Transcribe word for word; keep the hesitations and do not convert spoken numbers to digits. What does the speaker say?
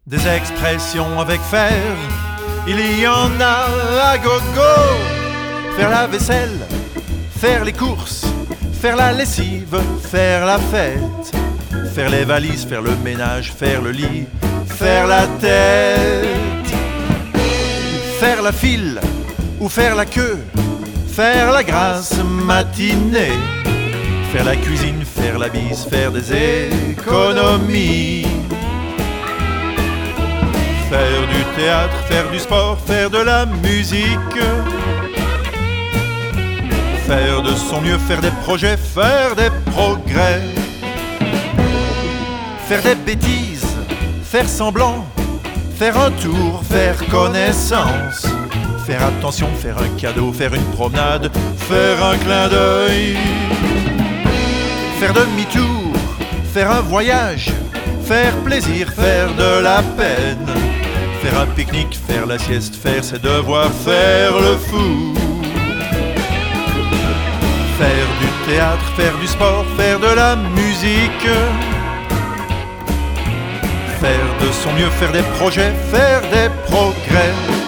Des expressions avec faire, il y en a à gogo. Faire la vaisselle, faire les courses, faire la lessive, faire la fête, faire les valises, faire le ménage, faire le lit, faire la tête, faire la file ou faire la queue, faire la grasse matinée, faire la cuisine, faire la bise, faire des économies, faire du théâtre, faire du sport, faire de la musique, faire de son mieux, faire des projets, faire des progrès, faire des bêtises, faire semblant, faire un tour, faire connaissance, faire attention, faire un cadeau, faire une promenade, faire un clin d'œil, faire demi-tour, faire un voyage, faire plaisir, faire de la peine, faire un pique-nique, faire la sieste, faire ses devoirs, faire le fou, faire du théâtre, faire du sport, faire de la musique, faire de son mieux, faire des projets, faire des progrès.